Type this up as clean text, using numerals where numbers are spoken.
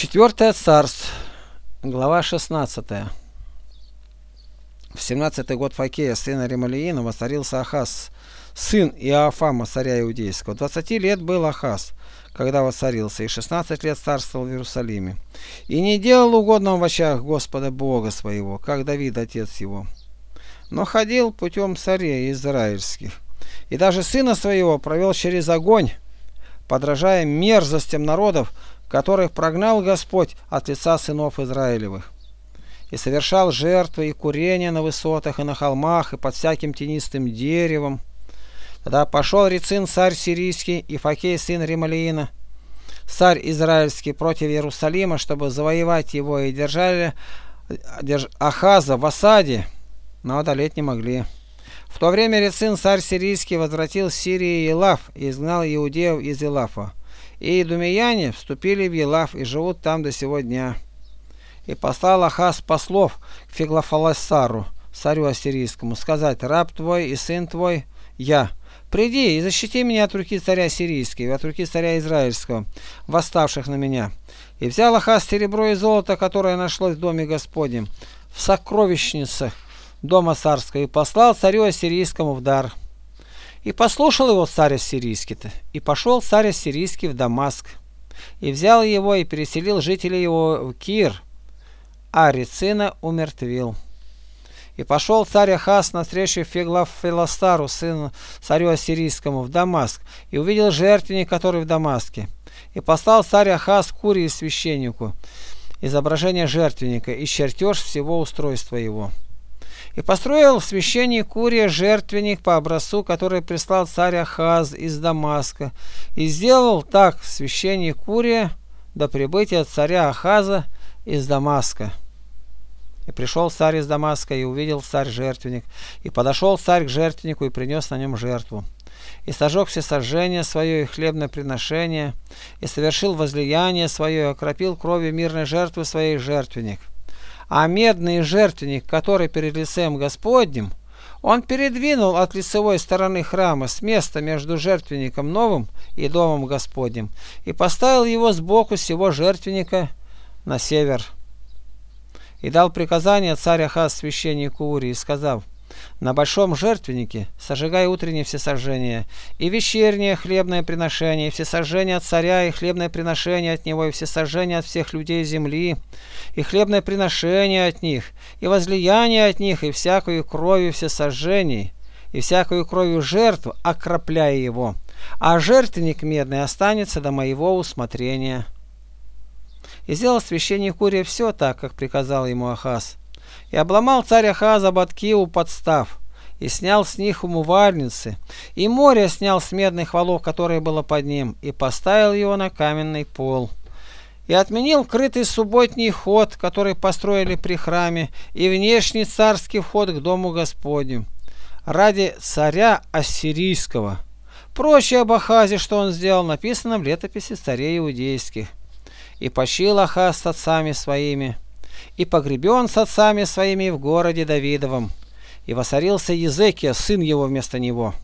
Четвертое царство, глава 16. В 17-й год Факея, сына Ремалиина, воцарился Ахаз, сын Иоафама, царя Иудейского. 20 лет был Ахаз, когда воцарился, и 16 лет царствовал в Иерусалиме. И не делал угодного в очах Господа Бога своего, как Давид, отец его, но ходил путем царей израильских. И даже сына своего провел через огонь, подражая мерзостям народов, которых прогнал Господь от лица сынов Израилевых. И совершал жертвы и курения на высотах и на холмах и под всяким тенистым деревом. Тогда пошел Рецин, царь сирийский, и Факей, сын Ремалиина, царь израильский, против Иерусалима, чтобы завоевать его, и держали Ахаза в осаде, но одолеть не могли. В то время Рецин, царь сирийский, возвратил с Сирии Елаф и изгнал иудеев из Елафа. И идумеяне вступили в Елаф и живут там до сего дня. И послал Ахаз послов к Феглофалассару, царю ассирийскому, сказать: раб твой и сын твой я, приди и защити меня от руки царя сирийского и от руки царя израильского, восставших на меня. И взял Ахаз серебро и золото, которое нашлось в доме Господнем, в сокровищницах дома царского, и послал царю ассирийскому в дар. И послушал его царь ассирийский-то, и пошел царь ассирийский в Дамаск, и взял его, и переселил жителей его в Кир, а Рецина умертвил. И пошел царь Ахаз навстречу Феглофалассару, сыну царю ассирийскому, в Дамаск, и увидел жертвенник, который в Дамаске. И послал царь Ахаз к Урии священнику изображение жертвенника и чертеж всего устройства его. И построил священник Урия жертвенник по образцу, который прислал царь Ахаз из Дамаска. И сделал так священник Урия до прибытия царя Ахаза из Дамаска. И пришел царь из Дамаска, и увидел царь жертвенник. И подошел царь к жертвеннику, и принес на нем жертву. И сожег всесожжение свое и хлебное приношение, и совершил возлияние свое, и окропил кровью мирной жертвы своей жертвенник. А медный жертвенник, который перед лицем Господним, он передвинул от лицевой стороны храма с места между жертвенником новым и домом Господним, и поставил его сбоку сего жертвенника на север. И дал приказание царь Ахаз священнику Урии, сказав: на большом жертвеннике сожигай утреннее всесожжение, и вечернее хлебное приношение, и всесожжение от царя, и хлебное приношение от него, и всесожжение от всех людей земли, и хлебное приношение от них, и возлияние от них, и всякую кровью всесожжений, и всякую кровью жертв, окропляя его, а жертвенник медный останется до моего усмотрения. И сделал священник Урия все так, как приказал ему Ахаз. И обломал царь Ахаз ободки у подстав, и снял с них умывальницы, и море снял с медных валов, которое было под ним, и поставил его на каменный пол. И отменил крытый субботний ход, который построили при храме, и внешний царский вход к дому Господню, ради царя ассирийского. Прочее об Ахазе, что он сделал, написано в летописи царей иудейских. И почил Ахаз с отцами своими, и погребен с отцами своими в городе Давидовом, и воцарился Езекия, сын его, вместо него.